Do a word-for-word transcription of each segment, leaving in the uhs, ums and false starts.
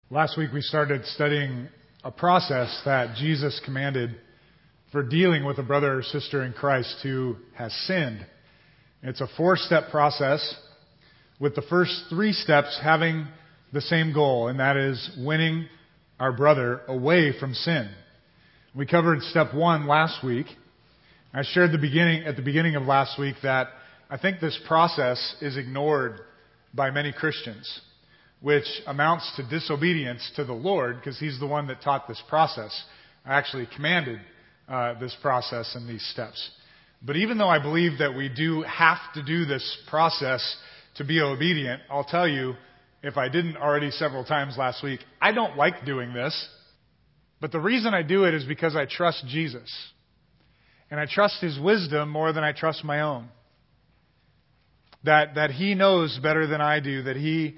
Last week we started studying a process that Jesus commanded for dealing with a brother or sister in Christ who has sinned. It's a four-step process with the first three steps having the same goal, and that is winning our brother away from sin. We covered step one last week. I shared the beginning at the beginning of last week that I think this process is ignored by many Christians, which amounts to disobedience to the Lord because He's the one that taught this process. I actually commanded uh, this process and these steps. But even though I believe that we do have to do this process to be obedient, I'll tell you, if I didn't already several times last week, I don't like doing this. But the reason I do it is because I trust Jesus. And I trust His wisdom more than I trust my own. That, that He knows better than I do, that He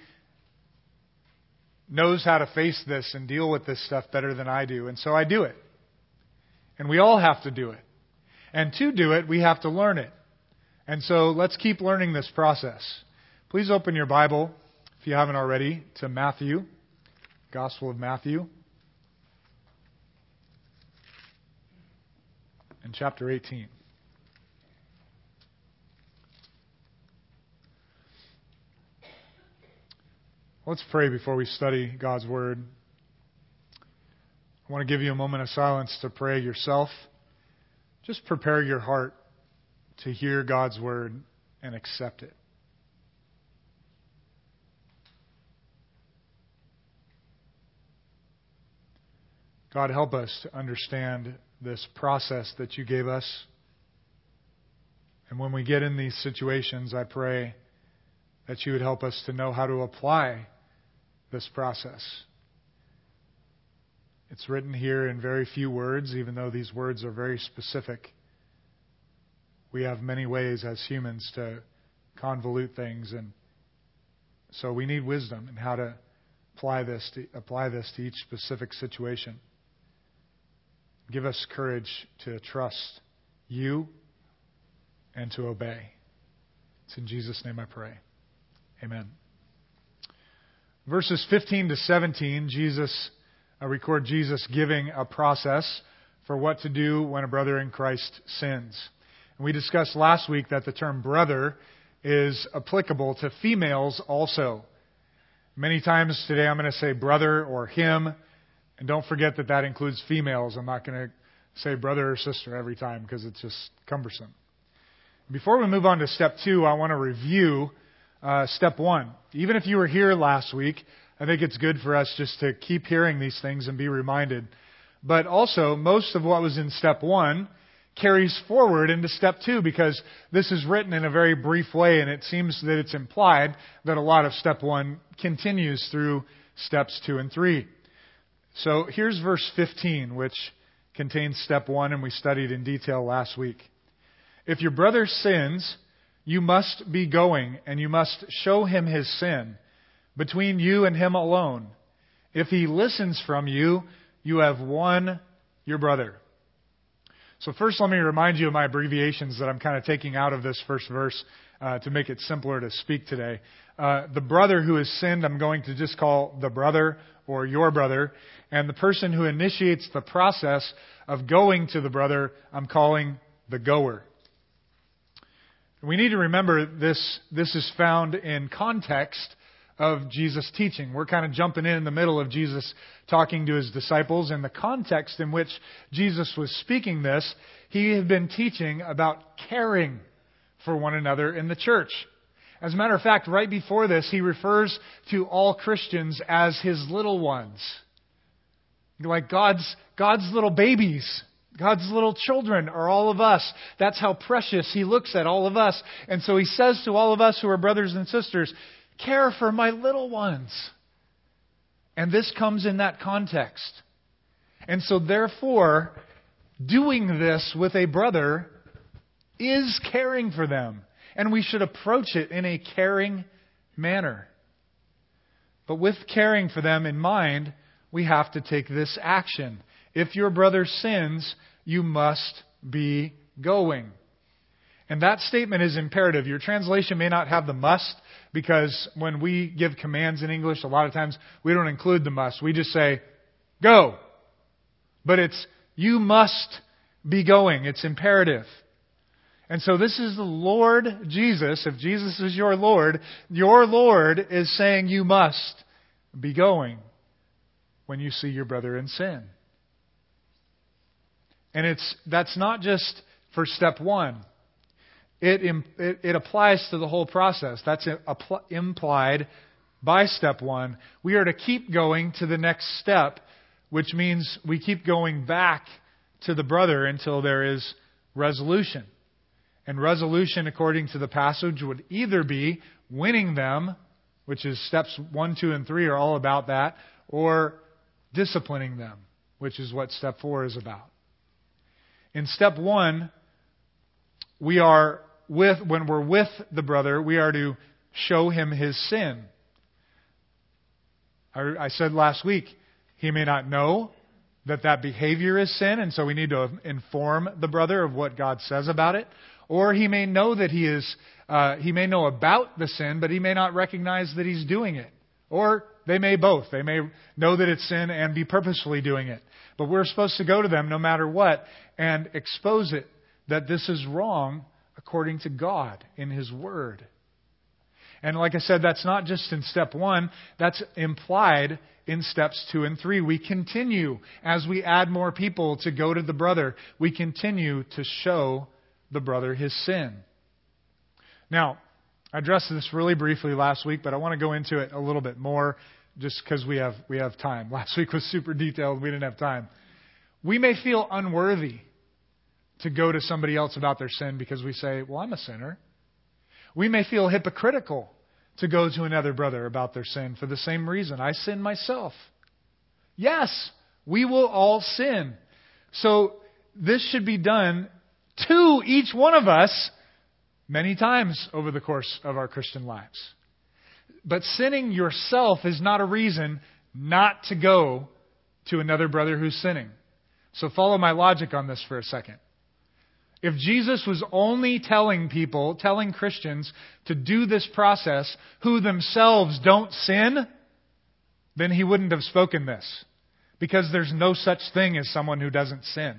knows how to face this and deal with this stuff better than I do. And so I do it. And we all have to do it. And to do it, we have to learn it. And so let's keep learning this process. Please open your Bible, if you haven't already, to Matthew, Gospel of Matthew, and chapter eighteen. Let's pray before we study God's Word. I want to give you a moment of silence to pray yourself. Just prepare your heart to hear God's Word and accept it. God, help us to understand this process that You gave us. And when we get in these situations, I pray that You would help us to know how to apply this process. It's written here in very few words, even though these words are very specific. We have many ways as humans to convolute things, and so we need wisdom in how to apply this to, apply this to each specific situation. Give us courage to trust You and to obey. It's in Jesus' name I pray. Amen. Verses fifteen to seventeen, Jesus uh, record Jesus giving a process for what to do when a brother in Christ sins. And we discussed last week that the term brother is applicable to females also. Many times today I'm going to say brother or him, and don't forget that that includes females. I'm not going to say brother or sister every time because it's just cumbersome. Before we move on to step two, I want to review Uh, step one. Even if you were here last week, I think it's good for us just to keep hearing these things and be reminded. But also, most of what was in step one carries forward into step two because this is written in a very brief way, and it seems that it's implied that a lot of step one continues through steps two and three. So here's verse fifteen, which contains step one, and we studied in detail last week. If your brother sins, you must be going, and you must show him his sin between you and him alone. If he listens from you, you have won your brother. So first, let me remind you of my abbreviations that I'm kind of taking out of this first verse uh, to make it simpler to speak today. Uh, the brother who has sinned, I'm going to just call the brother or your brother. And the person who initiates the process of going to the brother, I'm calling the goer. We need to remember this, this is found in context of Jesus' teaching. We're kind of jumping in in the middle of Jesus talking to His disciples. In the context in which Jesus was speaking this, He had been teaching about caring for one another in the church. As a matter of fact, right before this, He refers to all Christians as His little ones. Like God's, God's little babies. God's little children are all of us. That's how precious He looks at all of us. And so He says to all of us who are brothers and sisters, care for my little ones. And this comes in that context. And so therefore, doing this with a brother is caring for them. And we should approach it in a caring manner. But with caring for them in mind, we have to take this action. If your brother sins, you must be going. And that statement is imperative. Your translation may not have the must because when we give commands in English, a lot of times we don't include the must. We just say, go. But it's, you must be going. It's imperative. And so this is the Lord Jesus. If Jesus is your Lord, your Lord is saying you must be going when you see your brother in sin. And it's that's not just for step one. It, it, it applies to the whole process. That's impl- implied by step one. We are to keep going to the next step, which means we keep going back to the brother until there is resolution. And resolution, according to the passage, would either be winning them, which is steps one, two, and three are all about that, or disciplining them, which is what step four is about. In step one, we are with, when we're with the brother, we are to show him his sin. I, I said last week, he may not know that that behavior is sin, and so we need to inform the brother of what God says about it. Or he may know that he is, uh, he may know about the sin, but he may not recognize that he's doing it. Or they may both. They may know that it's sin and be purposefully doing it. But we're supposed to go to them no matter what and expose it, that this is wrong according to God in His Word. And like I said, that's not just in step one. That's implied in steps two and three. We continue as we add more people to go to the brother. We continue to show the brother his sin. Now, I addressed this really briefly last week, but I want to go into it a little bit more just because we have we have time. Last week was super detailed. We didn't have time. We may feel unworthy to go to somebody else about their sin because we say, well, I'm a sinner. We may feel hypocritical to go to another brother about their sin for the same reason. I sin myself. Yes, we will all sin. So this should be done to each one of us many times over the course of our Christian lives. But sinning yourself is not a reason not to go to another brother who's sinning. So follow my logic on this for a second. If Jesus was only telling people, telling Christians to do this process who themselves don't sin, then He wouldn't have spoken this. Because there's no such thing as someone who doesn't sin.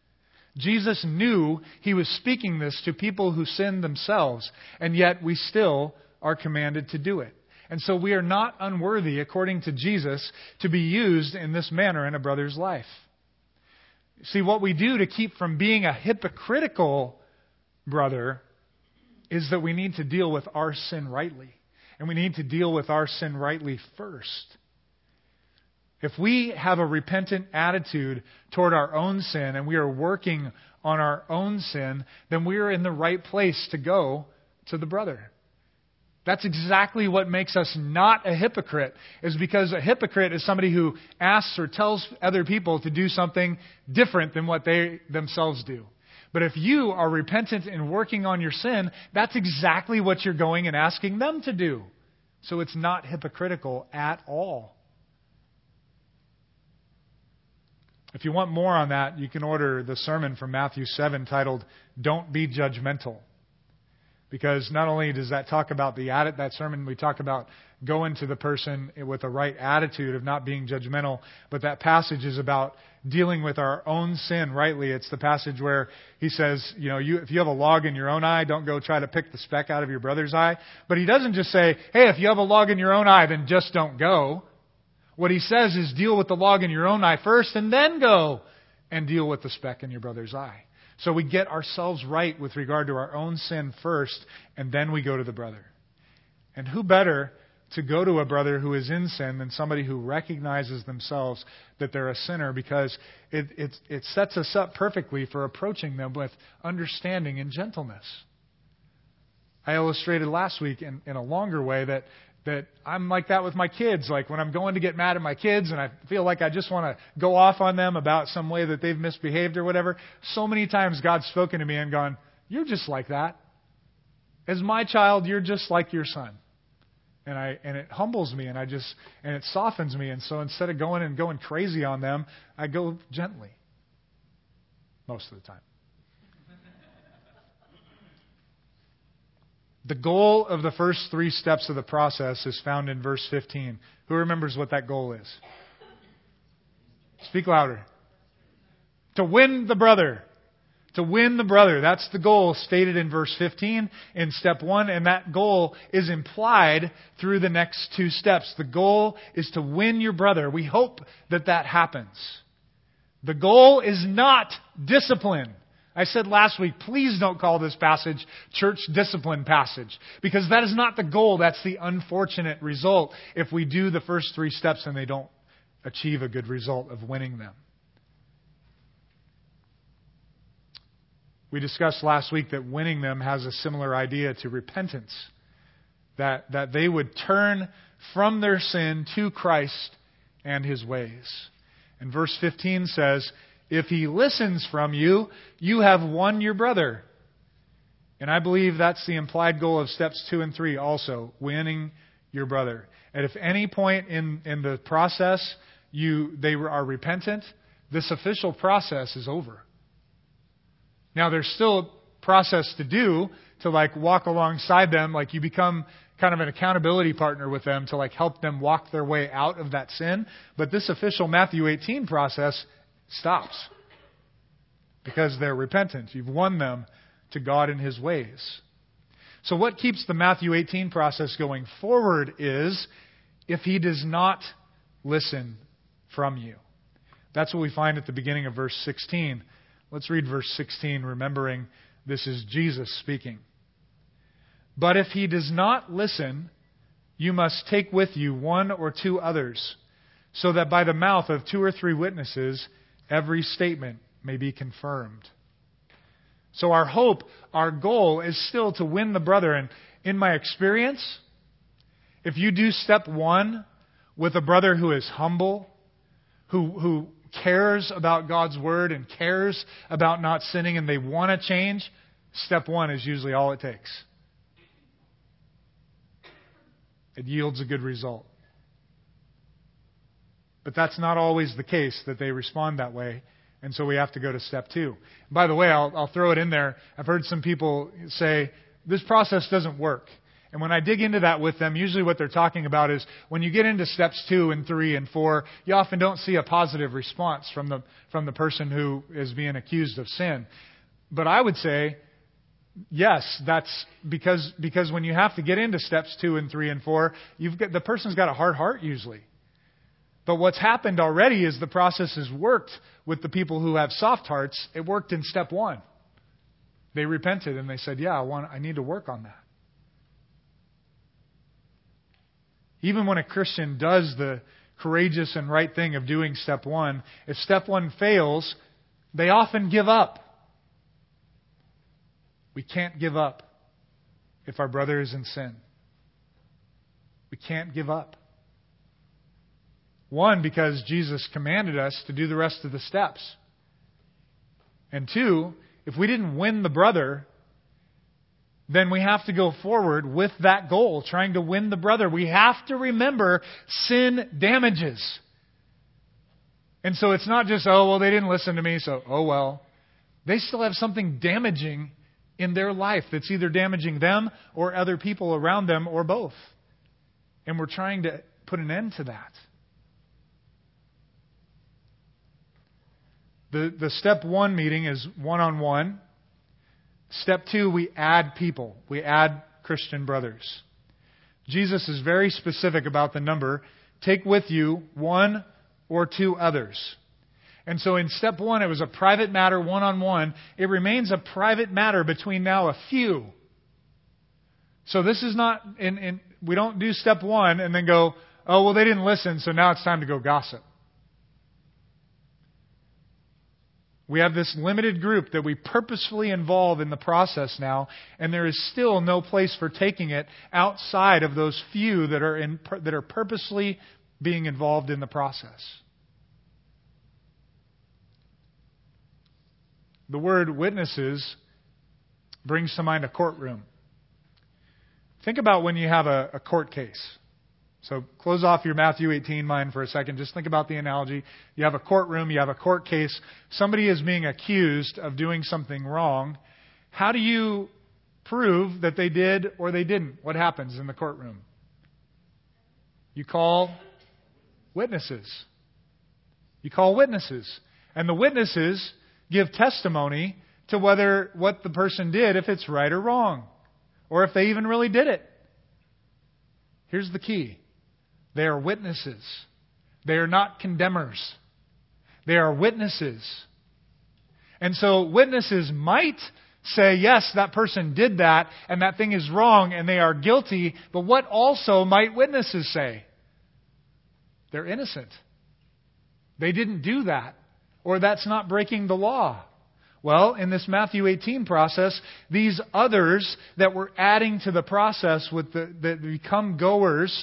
Jesus knew He was speaking this to people who sin themselves, and yet we still are commanded to do it. And so we are not unworthy, according to Jesus, to be used in this manner in a brother's life. See, what we do to keep from being a hypocritical brother is that we need to deal with our sin rightly. And we need to deal with our sin rightly first. If we have a repentant attitude toward our own sin and we are working on our own sin, then we are in the right place to go to the brother. That's exactly what makes us not a hypocrite, is because a hypocrite is somebody who asks or tells other people to do something different than what they themselves do. But if you are repentant and working on your sin, that's exactly what you're going and asking them to do. So it's not hypocritical at all. If you want more on that, you can order the sermon from Matthew seven titled, Don't Be Judgmental. Because not only does that talk about the atti- that sermon, we talk about going to the person with the right attitude of not being judgmental, but that passage is about dealing with our own sin rightly. It's the passage where He says, you know, you, if you have a log in your own eye, don't go try to pick the speck out of your brother's eye. But He doesn't just say, hey, if you have a log in your own eye, then just don't go. What He says is deal with the log in your own eye first and then go and deal with the speck in your brother's eye. So we get ourselves right with regard to our own sin first, and then we go to the brother. And who better to go to a brother who is in sin than somebody who recognizes themselves that they're a sinner, because it, it, it sets us up perfectly for approaching them with understanding and gentleness. I illustrated last week in, in a longer way that That I'm like that with my kids. Like when I'm going to get mad at my kids and I feel like I just want to go off on them about some way that they've misbehaved or whatever. So many times God's spoken to me and gone, you're just like that. As my child, you're just like your son. And I and it humbles me and I just and it softens me. And so instead of going and going crazy on them, I go gently. Most of the time. The goal of the first three steps of the process is found in verse fifteen. Who remembers what that goal is? Speak louder. To win the brother. To win the brother. That's the goal stated in verse fifteen in step one, and that goal is implied through the next two steps. The goal is to win your brother. We hope that that happens. The goal is not discipline. I said last week, please don't call this passage church discipline passage, because that is not the goal. That's the unfortunate result if we do the first three steps and they don't achieve a good result of winning them. We discussed last week that winning them has a similar idea to repentance, that, that they would turn from their sin to Christ and His ways. And verse fifteen says, if he listens from you, you have won your brother. And I believe that's the implied goal of steps two and three also, winning your brother. And if any point in, in the process you they are repentant, this official process is over. Now there's still a process to do to like walk alongside them, like you become kind of an accountability partner with them to like help them walk their way out of that sin. But this official Matthew eighteen process stops because they're repentant. You've won them to God and His ways. So what keeps the Matthew eighteen process going forward is if he does not listen from you. That's what we find at the beginning of verse sixteen. Let's read verse sixteen, remembering this is Jesus speaking. But if he does not listen, you must take with you one or two others, so that by the mouth of two or three witnesses every statement may be confirmed. So our hope, our goal is still to win the brother. And in my experience, if you do step one with a brother who is humble, who, who cares about God's Word and cares about not sinning and they want to change, step one is usually all it takes. It yields a good result. But that's not always the case that they respond that way. And so we have to go to step two. By the way, I'll, I'll throw it in there. I've heard some people say, this process doesn't work. And when I dig into that with them, usually what they're talking about is when you get into steps two and three and four, you often don't see a positive response from the, from the person who is being accused of sin. But I would say, yes, that's because, because when you have to get into steps two and three and four, you've got, the person's got a hard heart usually. But what's happened already is the process has worked with the people who have soft hearts. It worked in step one. They repented and they said, yeah, I want, I need to work on that. Even when a Christian does the courageous and right thing of doing step one, if step one fails, they often give up. We can't give up if our brother is in sin. We can't give up. One, because Jesus commanded us to do the rest of the steps. And two, if we didn't win the brother, then we have to go forward with that goal, trying to win the brother. We have to remember sin damages. And so it's not just, oh, well, they didn't listen to me, so, oh, well. They still have something damaging in their life that's either damaging them or other people around them or both. And we're trying to put an end to that. The, the step one meeting is one-on-one. Step two, we add people. We add Christian brothers. Jesus is very specific about the number. Take with you one or two others. And so in step one, it was a private matter, one-on-one. It remains a private matter between now a few. So this is not, in, in, we don't do step one and then go, oh, well, they didn't listen, so now it's time to go gossip. We have this limited group that we purposefully involve in the process now, and there is still no place for taking it outside of those few that are in, that are purposely being involved in the process. The word witnesses brings to mind a courtroom. Think about when you have a, a court case. So close off your Matthew eighteen mind for a second. Just think about the analogy. You have a courtroom, you have a court case. Somebody is being accused of doing something wrong. How do you prove that they did or they didn't, what happens in the courtroom? You call witnesses. You call witnesses. And the witnesses give testimony to whether what the person did, if it's right or wrong, or if they even really did it. Here's the key. They are witnesses. They are not condemners. They are witnesses. And so witnesses might say, yes, that person did that, and that thing is wrong, and they are guilty, but what also might witnesses say? They're innocent. They didn't do that, or that's not breaking the law. Well, in this Matthew eighteen process, these others that were adding to the process with the, that become goers,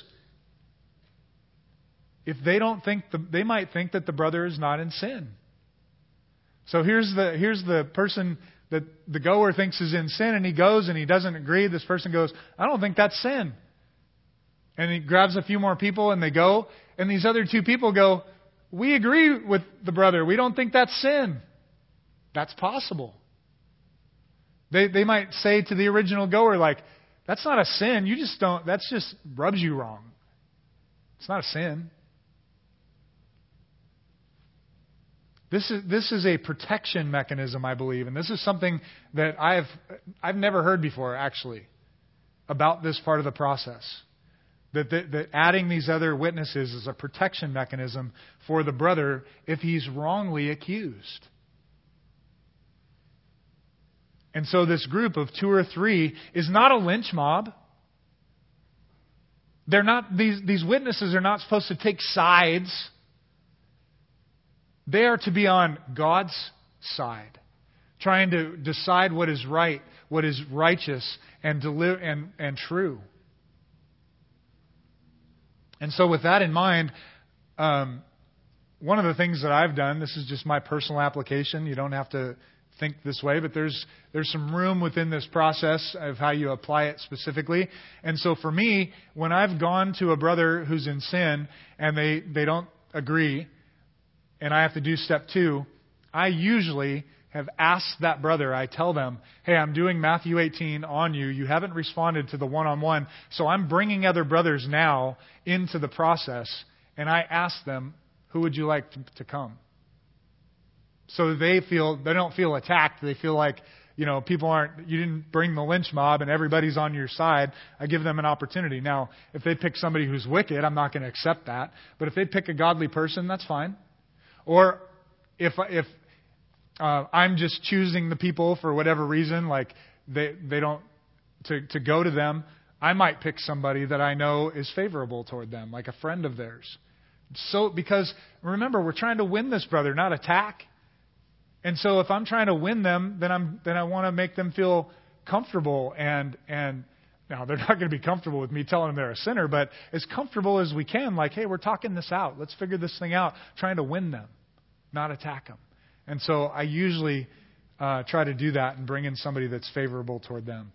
if they don't think, the, they might think that the brother is not in sin. So here's the here's the person that the goer thinks is in sin, and he goes and he doesn't agree. This person goes, I don't think that's sin. And he grabs a few more people and they go, and these other two people go, we agree with the brother. We don't think that's sin. That's possible. They they might say to the original goer, like, that's not a sin. You just don't, that's just rubs you wrong. It's not a sin. This is this is a protection mechanism, I believe, and this is something that I've I've never heard before, actually, about this part of the process. That, that, that adding these other witnesses is a protection mechanism for the brother if he's wrongly accused. And so this group of two or three is not a lynch mob. They're not these these witnesses are not supposed to take sides. They are to be on God's side, trying to decide what is right, what is righteous, and deli- and, and true. And so with that in mind, um, one of the things that I've done, this is just my personal application, you don't have to think this way, but there's there's some room within this process of how you apply it specifically. And so for me, when I've gone to a brother who's in sin and they, they don't agree, and I have to do step two, I usually have asked that brother, I tell them, hey, I'm doing Matthew eighteen on you. You haven't responded to the one-on-one, so I'm bringing other brothers now into the process, and I ask them, who would you like to, to come? So they feel, they don't feel attacked. They feel like, you know, people aren't, you didn't bring the lynch mob and everybody's on your side. I give them an opportunity. Now, if they pick somebody who's wicked, I'm not going to accept that. But if they pick a godly person, that's fine. Or if if uh, I'm just choosing the people for whatever reason, like they they don't to to go to them, I might pick somebody that I know is favorable toward them, like a friend of theirs. So because remember, we're trying to win this brother, not attack. And so if I'm trying to win them, then I'm then I want to make them feel comfortable and and. Now, they're not going to be comfortable with me telling them they're a sinner, but as comfortable as we can, like, hey, we're talking this out. Let's figure this thing out, trying to win them, not attack them. And so I usually uh, try to do that and bring in somebody that's favorable toward them.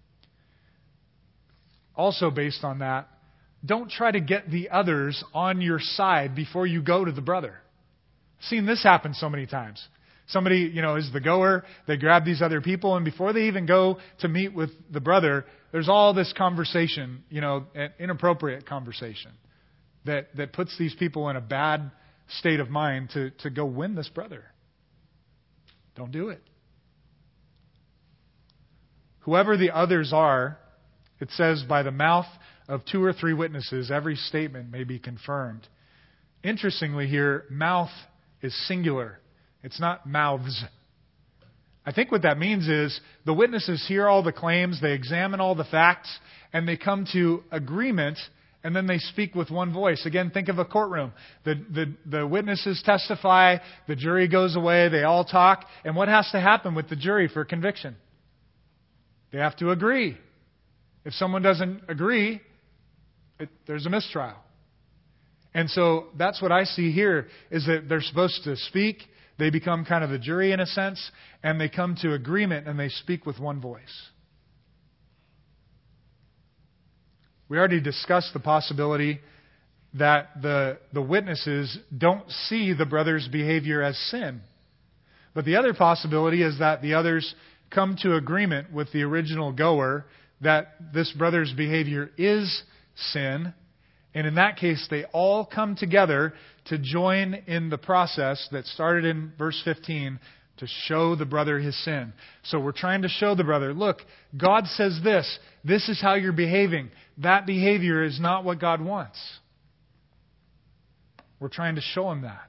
Also based on that, don't try to get the others on your side before you go to the brother. I've seen this happen so many times. Somebody, you know, is the goer. They grab these other people, and before they even go to meet with the brother, there's all this conversation, you know, an inappropriate conversation that, that puts these people in a bad state of mind to, to go win this brother. Don't do it. Whoever the others are, it says, by the mouth of two or three witnesses, every statement may be confirmed. Interestingly here, mouth is singular. It's not mouths. I think what that means is the witnesses hear all the claims, they examine all the facts, and they come to agreement, and then they speak with one voice. Again, think of a courtroom. The, the, the witnesses testify, the jury goes away, they all talk, and what has to happen with the jury for conviction? They have to agree. If someone doesn't agree, it, there's a mistrial. And so that's what I see here, is that they're supposed to speak. They become kind of the jury in a sense, and they come to agreement and they speak with one voice. We already discussed the possibility that the, the witnesses don't see the brother's behavior as sin. But the other possibility is that the others come to agreement with the original goer that this brother's behavior is sin. And in that case, they all come together to join in the process that started in verse fifteen to show the brother his sin. So we're trying to show the brother, look, God says this. This is how you're behaving. That behavior is not what God wants. We're trying to show him that.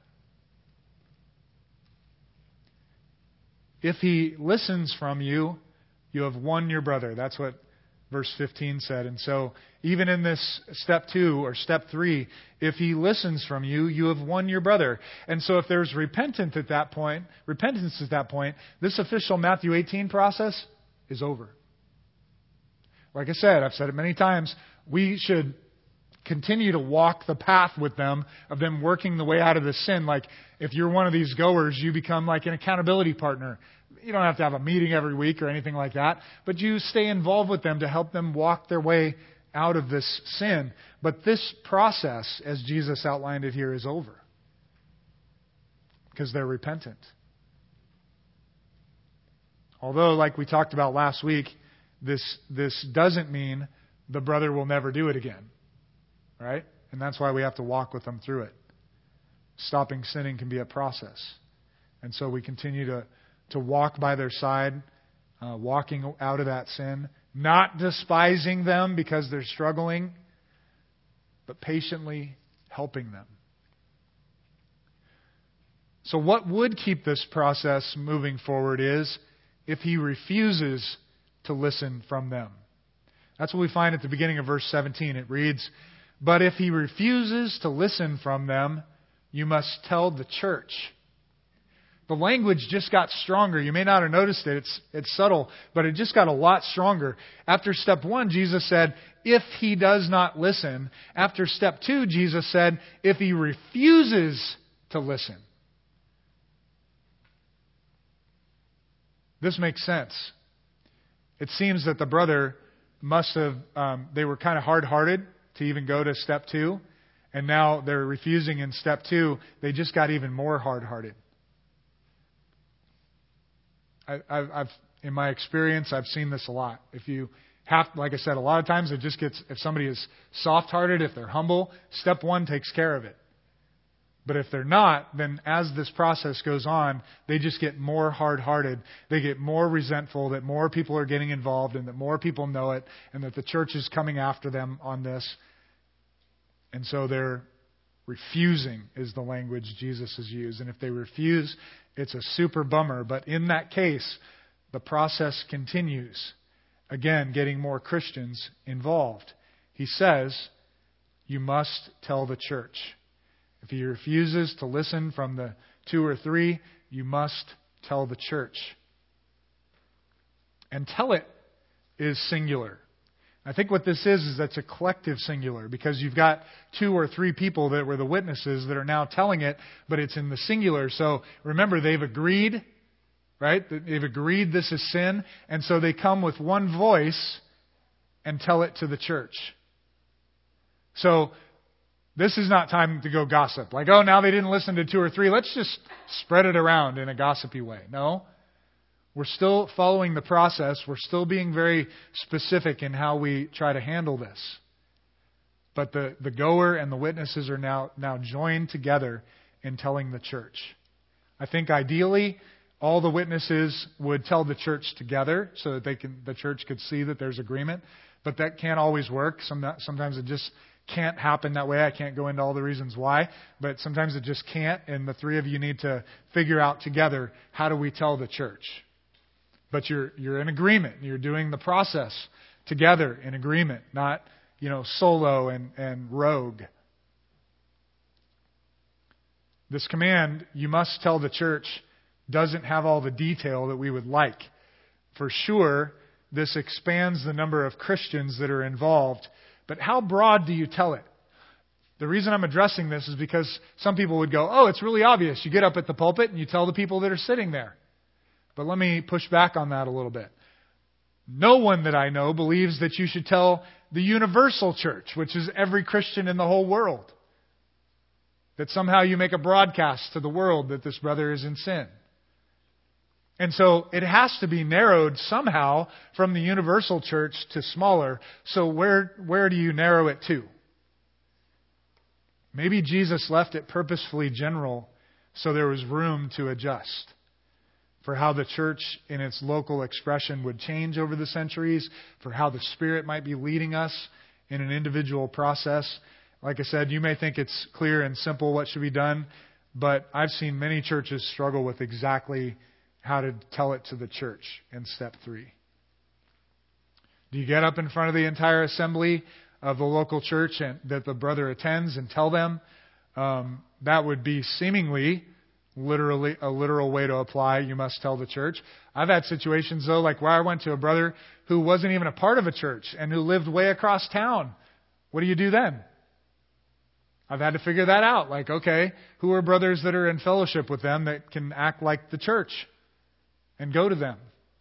If he listens from you, you have won your brother. That's what verse fifteen said. And so even in this step two or step three, if he listens from you, you have won your brother. And so if there's repentance at that point, repentance at that point, this official Matthew eighteen process is over. Like I said, I've said it many times, we should continue to walk the path with them of them working the way out of the sin. Like if you're one of these goers, you become like an accountability partner. You don't have to have a meeting every week or anything like that, but you stay involved with them to help them walk their way out of this sin. But this process, as Jesus outlined it here, is over because they're repentant. Although, like we talked about last week, this this doesn't mean the brother will never do it again. Right? And that's why we have to walk with them through it. Stopping sinning can be a process. And so we continue to, to walk by their side, uh, walking out of that sin, not despising them because they're struggling, but patiently helping them. So what would keep this process moving forward is if he refuses to listen from them. That's what we find at the beginning of verse seventeen. It reads, "But if he refuses to listen from them, you must tell the church." The language just got stronger. You may not have noticed it. It's, it's subtle, but it just got a lot stronger. After step one, Jesus said, if he does not listen. After step two, Jesus said, if he refuses to listen. This makes sense. It seems that the brother must have, um, they were kind of hard-hearted to even go to step two. And now they're refusing in step two. They just got even more hard-hearted. I, I've, I've, in my experience, I've seen this a lot. If you have, like I said, a lot of times it just gets, if somebody is soft-hearted, if they're humble, step one takes care of it. But if they're not, then as this process goes on, they just get more hard-hearted. They get more resentful that more people are getting involved and that more people know it and that the church is coming after them on this. And so they're refusing is the language Jesus has used. And if they refuse, it's a super bummer. But in that case, the process continues. Again, getting more Christians involved. He says, you must tell the church. If he refuses to listen from the two or three, you must tell the church. And tell it is singular. I think what this is, is that's a collective singular, because you've got two or three people that were the witnesses that are now telling it, but it's in the singular. So remember, they've agreed, right? They've agreed this is sin, and so they come with one voice and tell it to the church. So this is not time to go gossip. Like, oh, now they didn't listen to two or three. Let's just spread it around in a gossipy way. No. We're still following the process. We're still being very specific in how we try to handle this. But the, the goer and the witnesses are now, now joined together in telling the church. I think ideally, all the witnesses would tell the church together so that they can, the church could see that there's agreement. But that can't always work. Some, sometimes it just can't happen that way. I can't go into all the reasons why, but sometimes it just can't. And the three of you need to figure out together, how do we tell the church? But you're you're in agreement. You're doing the process together in agreement, not, you know, solo and, and rogue. This command, you must tell the church, doesn't have all the detail that we would like. For sure, this expands the number of Christians that are involved. But how broad do you tell it? The reason I'm addressing this is because some people would go, oh, it's really obvious. You get up at the pulpit and you tell the people that are sitting there. But let me push back on that a little bit. No one that I know believes that you should tell the universal church, which is every Christian in the whole world, that somehow you make a broadcast to the world that this brother is in sin. And so it has to be narrowed somehow from the universal church to smaller. So where, where do you narrow it to? Maybe Jesus left it purposefully general so there was room to adjust for how the church in its local expression would change over the centuries, for how the Spirit might be leading us in an individual process. Like I said, you may think it's clear and simple what should be done, but I've seen many churches struggle with exactly how to tell it to the church in step three. Do you get up in front of the entire assembly of the local church and that the brother attends and tell them? Um, that would be seemingly literally a literal way to apply, you must tell the church. I've had situations, though, like where I went to a brother who wasn't even a part of a church and who lived way across town. What do you do then? I've had to figure that out. Like, okay, who are brothers that are in fellowship with them that can act like the church and go to them?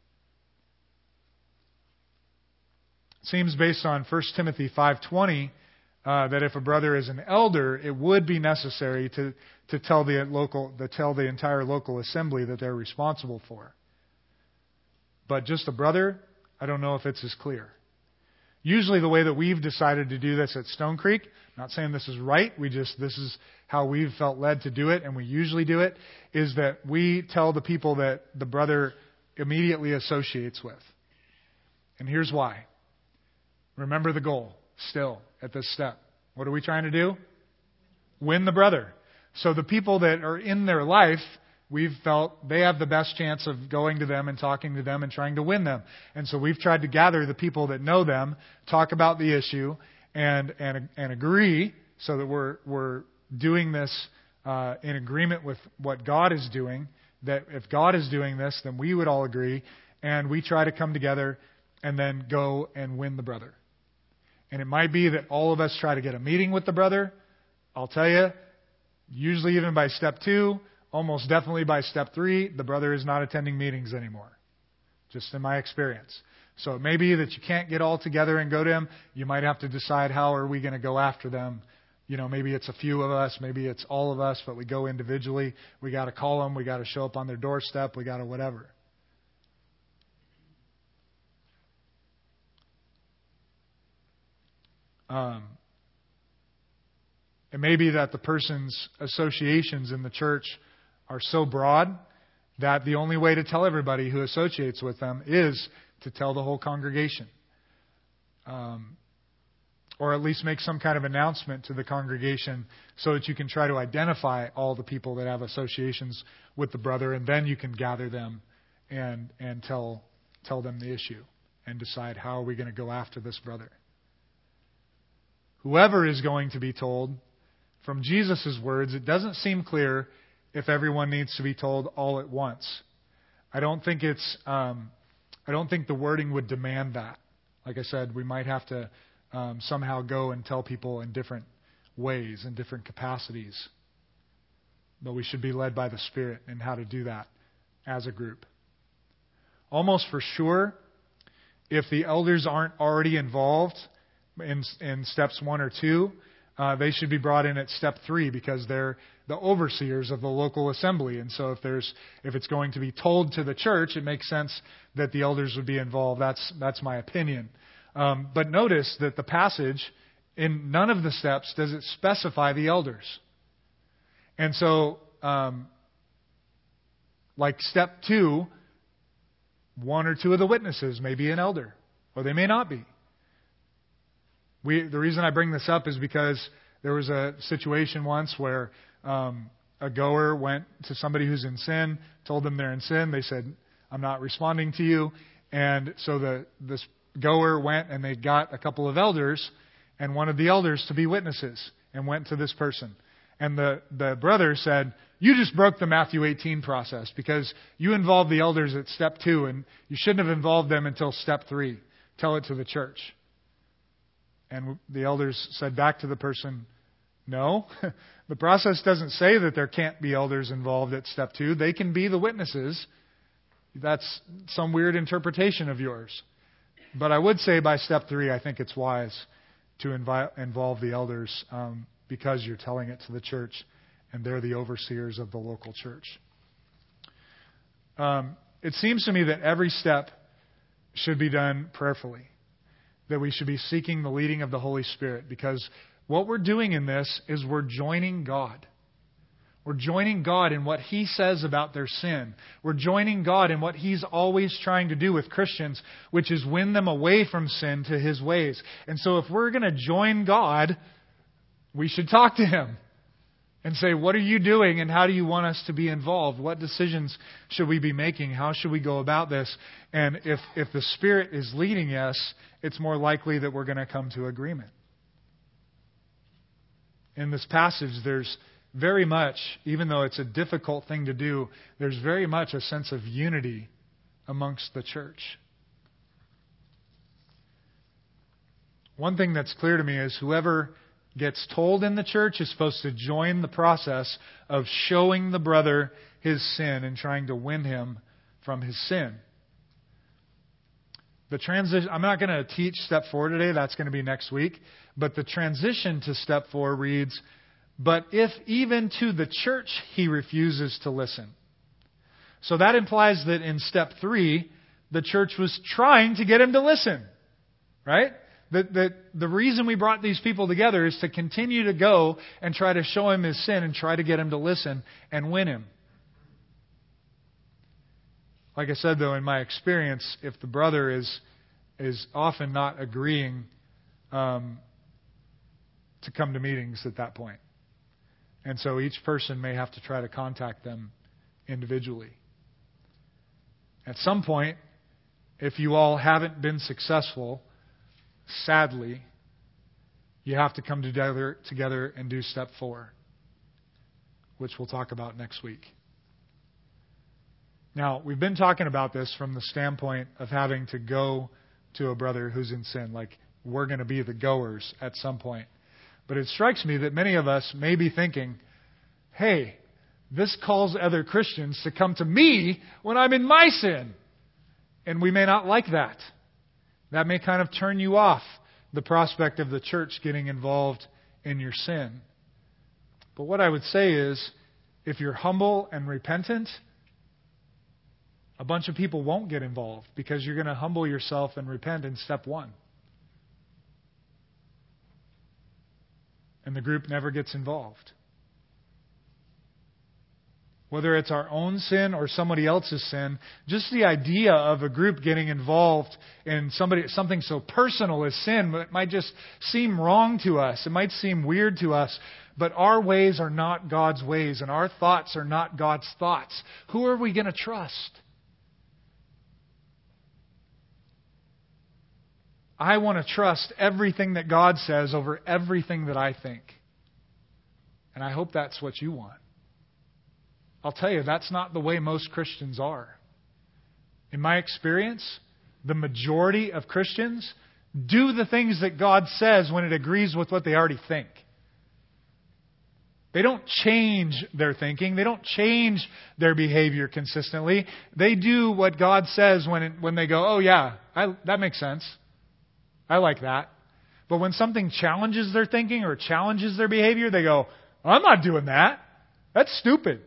It seems based on First Timothy five twenty uh, that if a brother is an elder, it would be necessary to, to tell the local, to tell the entire local assembly that they're responsible for. But just a brother, I don't know if it's as clear. Usually the way that we've decided to do this at Stone Creek, I'm not saying this is right, we just this is how we've felt led to do it, and we usually do it, is that we tell the people that the brother immediately associates with. And here's why. Remember the goal still at this step. What are we trying to do? Win the brother. So the people that are in their life, we've felt they have the best chance of going to them and talking to them and trying to win them. And so we've tried to gather the people that know them, talk about the issue, and and and agree so that we're we're doing this uh, in agreement with what God is doing. That if God is doing this, then we would all agree, and we try to come together and then go and win the brother. And it might be that all of us try to get a meeting with the brother. I'll tell you, usually even by step two, almost definitely by step three, the brother is not attending meetings anymore. Just in my experience. So it may be that you can't get all together and go to him. You might have to decide how are we going to go after them. You know, maybe it's a few of us, maybe it's all of us, but we go individually. We got to call them. We got to show up on their doorstep. We got to whatever. Um, it may be that the person's associations in the church are so broad that the only way to tell everybody who associates with them is to tell the whole congregation. Um, or at least make some kind of announcement to the congregation so that you can try to identify all the people that have associations with the brother, and then you can gather them and and tell tell them the issue and decide how are we going to go after this brother. Whoever is going to be told, from Jesus' words, it doesn't seem clear if everyone needs to be told all at once. I don't think it's. Um, I don't think the wording would demand that. Like I said, we might have to um, somehow go and tell people in different ways, in different capacities. But we should be led by the Spirit in how to do that as a group. Almost for sure, if the elders aren't already involved in, in steps one or two, uh, they should be brought in at step three because they're the overseers of the local assembly. And so if there's if it's going to be told to the church, it makes sense that the elders would be involved. That's that's my opinion. Um, but notice that the passage, in none of the steps does it specify the elders. And so, um, like step two, one or two of the witnesses may be an elder, or they may not be. We, the reason I bring this up is because there was a situation once where um, a goer went to somebody who's in sin, told them they're in sin. They said, "I'm not responding to you." And so the this goer went and they got a couple of elders and wanted the elders to be witnesses and went to this person. And the, the brother said, "You just broke the Matthew eighteen process because you involved the elders at step two and you shouldn't have involved them until step three. Tell it to the church." And the elders said back to the person, "No, the process doesn't say that there can't be elders involved at step two. They can be the witnesses. That's some weird interpretation of yours. But I would say by step three, I think it's wise to invi- involve the elders um, because you're telling it to the church and they're the overseers of the local church." Um, it seems to me that every step should be done prayerfully, that we should be seeking the leading of the Holy Spirit, because what we're doing in this is we're joining God. We're joining God in what He says about their sin. We're joining God in what He's always trying to do with Christians, which is win them away from sin to His ways. And so if we're going to join God, we should talk to Him and say, what are you doing and how do you want us to be involved? What decisions should we be making? How should we go about this? And if, if the Spirit is leading us, it's more likely that we're going to come to agreement. In this passage, there's very much, even though it's a difficult thing to do, there's very much a sense of unity amongst the church. One thing that's clear to me is whoever gets told in the church is supposed to join the process of showing the brother his sin and trying to win him from his sin. The transition, I'm not going to teach step four today, that's going to be next week, but the transition to step four reads, but if even to the church he refuses to listen. So that implies that in step three, the church was trying to get him to listen. Right? That the, the reason we brought these people together is to continue to go and try to show him his sin and try to get him to listen and win him. Like I said, though, in my experience, if the brother is is often not agreeing um, to come to meetings at that point. And so each person may have to try to contact them individually. At some point, if you all haven't been successful, sadly, you have to come together, together and do step four, which we'll talk about next week. Now, we've been talking about this from the standpoint of having to go to a brother who's in sin. Like, we're going to be the goers at some point. But it strikes me that many of us may be thinking, hey, this calls other Christians to come to me when I'm in my sin. And we may not like that. That may kind of turn you off the prospect of the church getting involved in your sin. But what I would say is, if you're humble and repentant, a bunch of people won't get involved because you're going to humble yourself and repent in step one. And the group never gets involved. Whether it's our own sin or somebody else's sin, just the idea of a group getting involved in somebody something so personal as sin, it might just seem wrong to us. It might seem weird to us. But our ways are not God's ways, and our thoughts are not God's thoughts. Who are we going to trust? I want to trust everything that God says over everything that I think. And I hope that's what you want. I'll tell you, that's not the way most Christians are. In my experience, the majority of Christians do the things that God says when it agrees with what they already think. They don't change their thinking. They don't change their behavior consistently. They do what God says when it, when they go, oh yeah, I, that makes sense. I like that. But when something challenges their thinking or challenges their behavior, they go, I'm not doing that. That's stupid.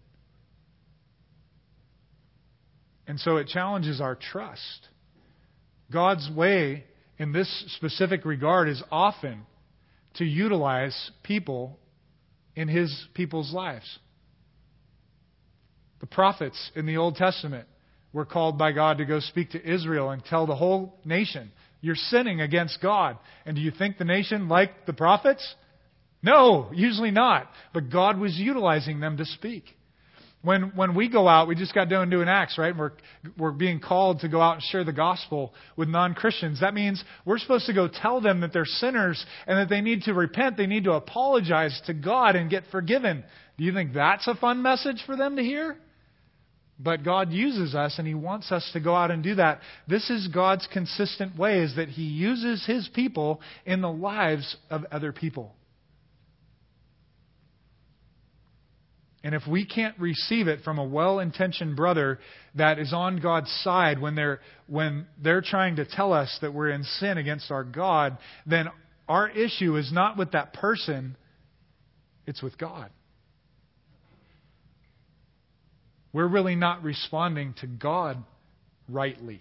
And so it challenges our trust. God's way in this specific regard is often to utilize people in His people's lives. The prophets in the Old Testament were called by God to go speak to Israel and tell the whole nation, you're sinning against God. And do you think the nation liked the prophets? No, usually not. But God was utilizing them to speak. When when we go out, we just got done doing Acts, right? We're we're being called to go out and share the gospel with non-Christians. That means we're supposed to go tell them that they're sinners and that they need to repent. They need to apologize to God and get forgiven. Do you think that's a fun message for them to hear? But God uses us and He wants us to go out and do that. This is God's consistent way, is that He uses His people in the lives of other people. And if we can't receive it from a well-intentioned brother that is on God's side when they're when they're trying to tell us that we're in sin against our God, then our issue is not with that person, it's with God. we're really not responding to God rightly.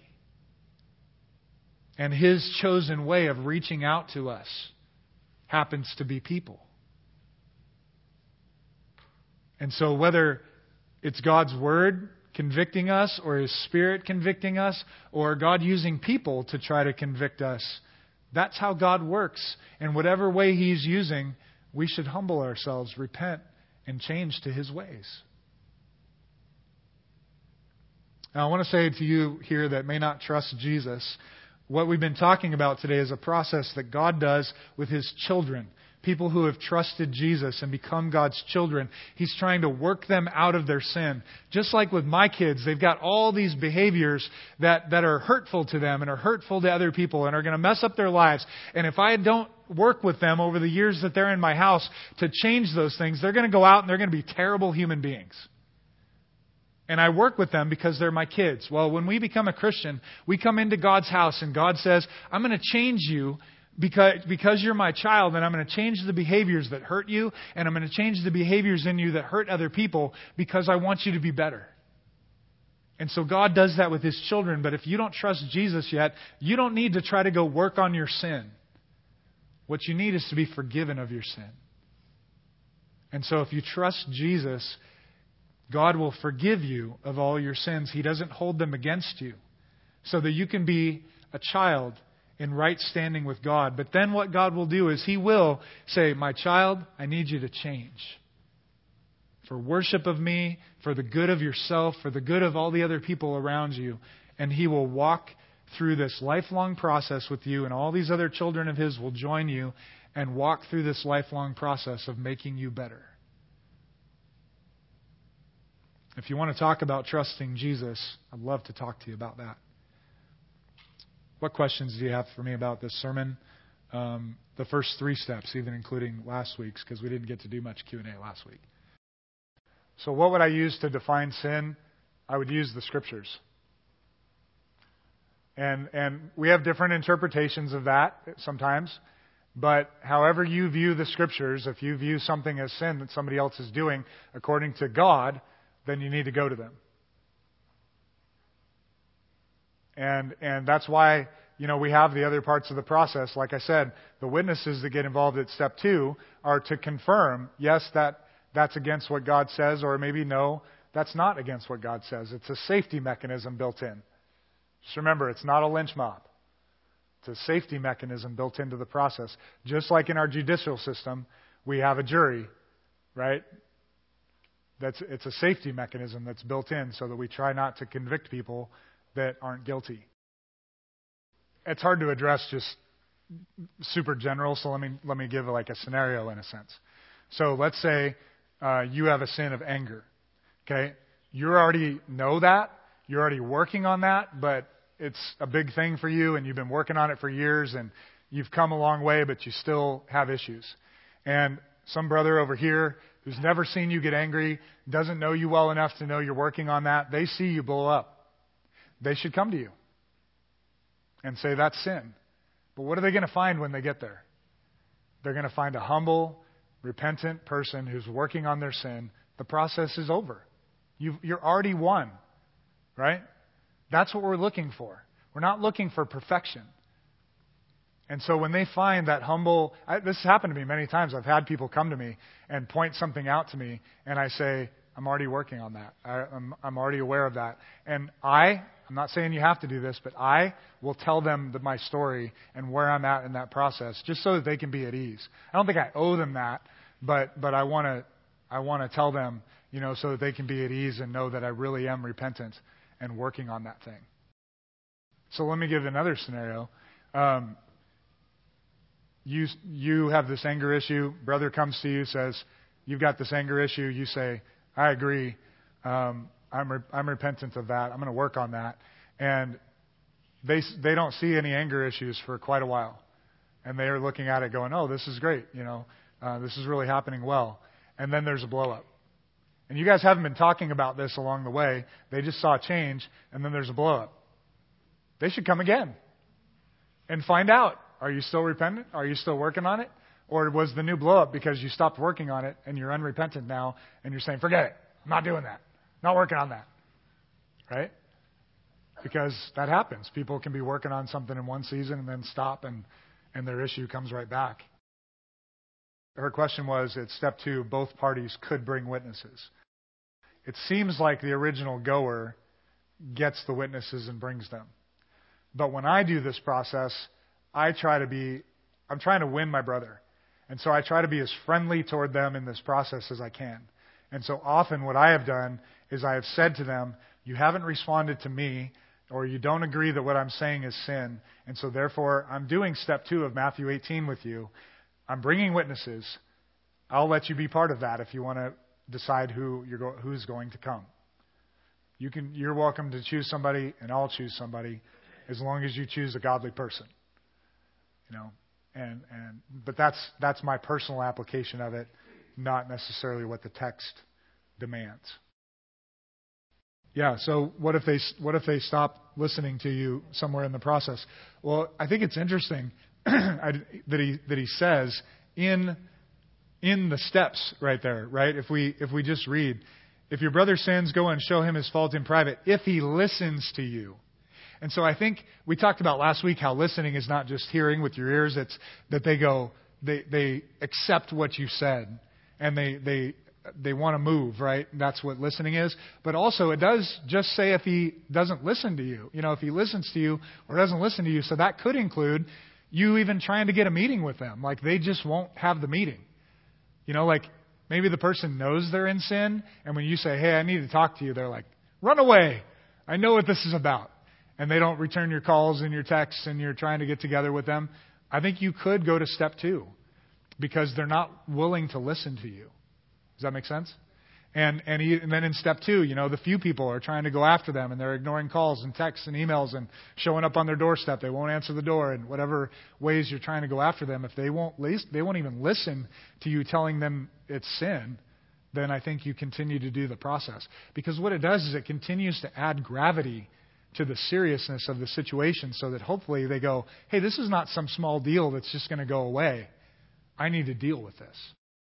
And His chosen way of reaching out to us happens to be people. And so whether it's God's Word convicting us, or His Spirit convicting us, or God using people to try to convict us, that's how God works. And whatever way He's using, we should humble ourselves, repent, and change to His ways. Now, I want to say to you here that may not trust Jesus, what we've been talking about today is a process that God does with His children. People who have trusted Jesus and become God's children. He's trying to work them out of their sin. Just like with my kids, they've got all these behaviors that, that are hurtful to them and are hurtful to other people and are going to mess up their lives. And if I don't work with them over the years that they're in my house to change those things, they're going to go out and they're going to be terrible human beings. And I work with them because they're my kids. Well, when we become a Christian, we come into God's house and God says, I'm going to change you because, because you're my child, and I'm going to change the behaviors that hurt you, and I'm going to change the behaviors in you that hurt other people because I want you to be better. And so God does that with His children. But if you don't trust Jesus yet, you don't need to try to go work on your sin. What you need is to be forgiven of your sin. And so if you trust Jesus, God will forgive you of all your sins. He doesn't hold them against you, so that you can be a child in right standing with God. But then what God will do is He will say, my child, I need you to change. For worship of me, for the good of yourself, for the good of all the other people around you. And He will walk through this lifelong process with you, and all these other children of His will join you and walk through this lifelong process of making you better. If you want to talk about trusting Jesus, I'd love to talk to you about that. What questions do you have for me about this sermon? Um, the first three steps, even including last week's, because we didn't get to do much Q and A last week. So what would I use to define sin? I would use the Scriptures. And and we have different interpretations of that sometimes. But however you view the Scriptures, if you view something as sin that somebody else is doing according to God, then you need to go to them. And and that's why, you know, we have the other parts of the process. Like I said, the witnesses that get involved at step two are to confirm, yes, that that's against what God says, or maybe no, that's not against what God says. It's a safety mechanism built in. Just remember, it's not a lynch mob. It's a safety mechanism built into the process. Just like in our judicial system, we have a jury, right? That's it's a safety mechanism that's built in so that we try not to convict people that aren't guilty. It's hard to address just super general, so let me let me give like a scenario in a sense. So let's say uh, you have a sin of anger. Okay, you already know that, you're already working on that, but it's a big thing for you, and you've been working on it for years, and you've come a long way, but you still have issues. And some brother over here who's never seen you get angry, doesn't know you well enough to know you're working on that, they see you blow up. They should come to you and say, that's sin. But what are they going to find when they get there? They're going to find a humble, repentant person who's working on their sin. The process is over. You've, you're already won, right? That's what we're looking for. We're not looking for perfection. And so when they find that humble, I, this has happened to me many times. I've had people come to me and point something out to me, and I say, I'm already working on that. I, I'm, I'm already aware of that. And I, I'm not saying you have to do this, but I will tell them the, my story and where I'm at in that process, just so that they can be at ease. I don't think I owe them that, but but I want to I want to tell them, you know, so that they can be at ease and know that I really am repentant and working on that thing. So let me give another scenario. Um, you you have this anger issue. Brother comes to you, says, you've got this anger issue. You say, I agree. Um, I'm re- I'm repentant of that. I'm going to work on that. And they they don't see any anger issues for quite a while, and they are looking at it going, oh, this is great. You know, uh, this is really happening well. And then there's a blow up. And you guys haven't been talking about this along the way. They just saw change, and then there's a blow up. They should come again and find out, are you still repentant? Are you still working on it? Or was the new blow up because you stopped working on it and you're unrepentant now and you're saying, forget it, I'm not doing that. Not working on that. Right? Because that happens. People can be working on something in one season and then stop and, and their issue comes right back. Her question was, at step two, both parties could bring witnesses. It seems like the original goer gets the witnesses and brings them. But when I do this process, I try to be, I'm trying to win my brother. And so I try to be as friendly toward them in this process as I can. And so often what I have done is I have said to them, you haven't responded to me, or you don't agree that what I'm saying is sin. And so therefore, I'm doing step two of Matthew eighteen with you. I'm bringing witnesses. I'll let you be part of that if you want to decide who you're go- who's going to come. You can, you're welcome to choose somebody, and I'll choose somebody, as long as you choose a godly person. You know, and and but that's that's my personal application of it, not necessarily what the text demands. Yeah. So what if they what if they stop listening to you somewhere in the process? Well, I think it's interesting that he that he says in in the steps right there, right? If we if we just read, if your brother sins, go and show him his fault in private. If he listens to you. And so I think we talked about last week how listening is not just hearing with your ears. It's that they go, they they accept what you said, and they they they want to move, right? That's what listening is. But also it does just say if he doesn't listen to you, you know, if he listens to you or doesn't listen to you. So that could include you even trying to get a meeting with them. Like they just won't have the meeting. You know, like maybe the person knows they're in sin, and when you say, hey, I need to talk to you, they're like, run away. I know what this is about. And they don't return your calls and your texts, and you're trying to get together with them. I think you could go to step two because they're not willing to listen to you. Does that make sense? And and, he, and then in step two, you know, the few people are trying to go after them, and they're ignoring calls and texts and emails and showing up on their doorstep. They won't answer the door, and whatever ways you're trying to go after them, if they won't they won't even listen to you telling them it's sin, then I think you continue to do the process. Because what it does is it continues to add gravity to the seriousness of the situation, so that hopefully they go, hey, this is not some small deal that's just going to go away. I need to deal with this.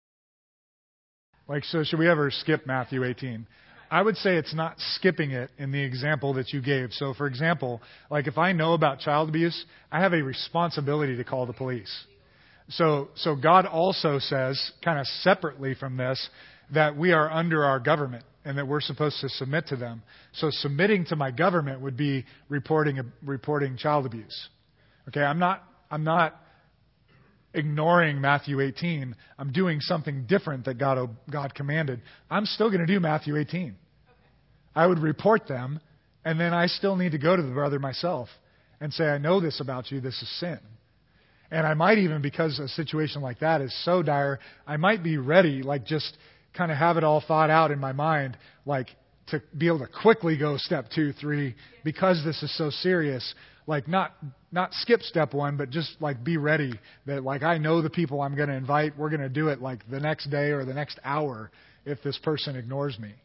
Like, so should we ever skip Matthew eighteen? I would say it's not skipping it in the example that you gave. So, for example, like if I know about child abuse, I have a responsibility to call the police. So, so God also says, kind of separately from this, that we are under our government and that we're supposed to submit to them. So submitting to my government would be reporting reporting child abuse. Okay, I'm not I'm not ignoring Matthew eighteen. I'm doing something different that God God commanded. I'm still going to do Matthew eighteen. I would report them, and then I still need to go to the brother myself and say, I know this about you. This is sin. And I might even, because a situation like that is so dire, I might be ready, like just kind of have it all thought out in my mind, like to be able to quickly go step two, three, because this is so serious. Like not not skip step one, but just like be ready that like I know the people I'm going to invite. We're going to do it like the next day or the next hour if this person ignores me.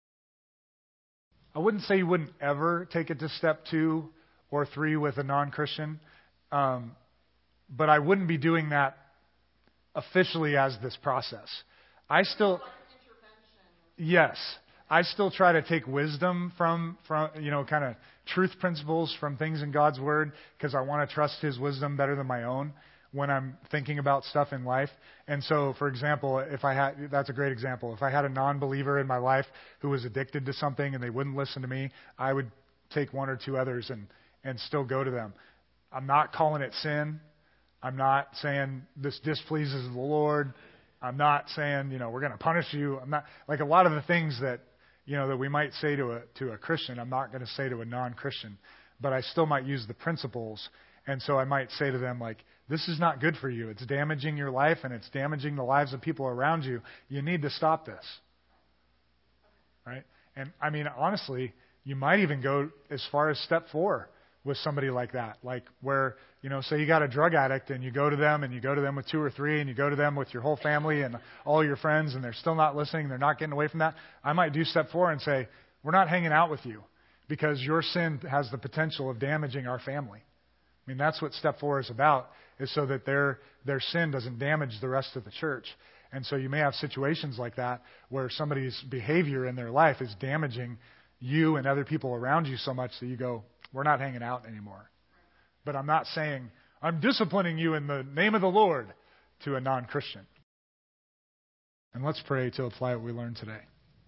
I wouldn't say you wouldn't ever take it to step two or three with a non-Christian, um, but I wouldn't be doing that officially as this process. I still, yes, I still try to take wisdom from, from you know, kind of truth principles from things in God's Word, because I want to trust His wisdom better than my own when I'm thinking about stuff in life. And so, for example, if I had, that's a great example. If I had a non-believer in my life who was addicted to something and they wouldn't listen to me, I would take one or two others and, and still go to them. I'm not calling it sin. I'm not saying this displeases the Lord. I'm not saying, you know, we're going to punish you. I'm not, like a lot of the things that, you know, that we might say to a to a Christian, I'm not going to say to a non-Christian, but I still might use the principles. And so I might say to them, like, this is not good for you. It's damaging your life, and it's damaging the lives of people around you. You need to stop this. Right? And I mean, honestly, you might even go as far as step four with somebody like that, like where, you know, say you got a drug addict and you go to them and you go to them with two or three and you go to them with your whole family and all your friends and they're still not listening, they're not getting away from that. I might do step four and say, we're not hanging out with you because your sin has the potential of damaging our family. I mean, that's what step four is about, is so that their their sin doesn't damage the rest of the church. And so you may have situations like that where somebody's behavior in their life is damaging you and other people around you so much that you go, we're not hanging out anymore. But I'm not saying, I'm disciplining you in the name of the Lord to a non-Christian. And let's pray to apply what we learned today.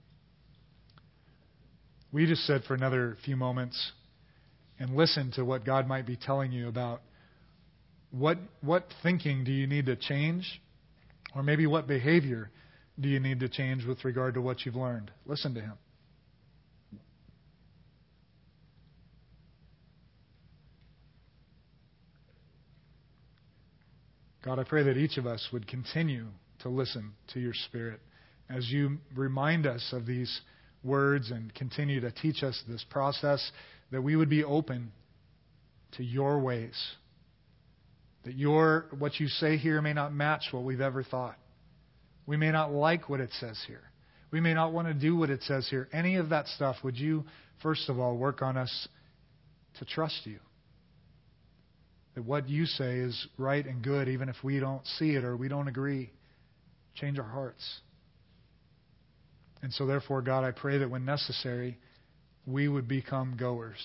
We just sit for another few moments and listen to what God might be telling you about what what thinking do you need to change, or maybe what behavior do you need to change with regard to what you've learned. Listen to Him. God, I pray that each of us would continue to listen to your Spirit as you remind us of these words and continue to teach us this process, that we would be open to your ways. That your what you say here may not match what we've ever thought. We may not like what it says here. We may not want to do what it says here. Any of that stuff, would you, first of all, work on us to trust you? That what you say is right and good, even if we don't see it or we don't agree. Change our hearts. And so therefore, God, I pray that when necessary, we would become goers.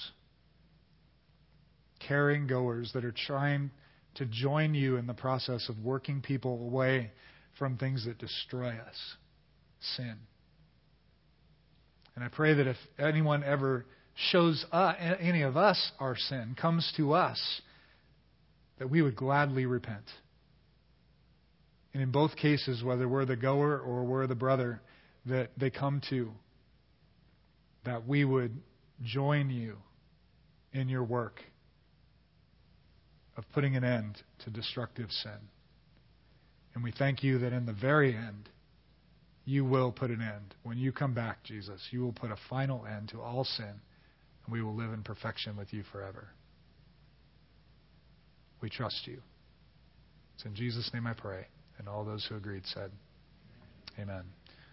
Caring goers that are trying to join you in the process of working people away from things that destroy us, sin. And I pray that if anyone ever shows uh, any of us our sin, comes to us, that we would gladly repent. And in both cases, whether we're the goer or we're the brother that they come to, that we would join you in your work of putting an end to destructive sin. And we thank you that in the very end, you will put an end. When you come back, Jesus, you will put a final end to all sin, and we will live in perfection with you forever. We trust you. It's in Jesus' name I pray. And all those who agreed said, Amen.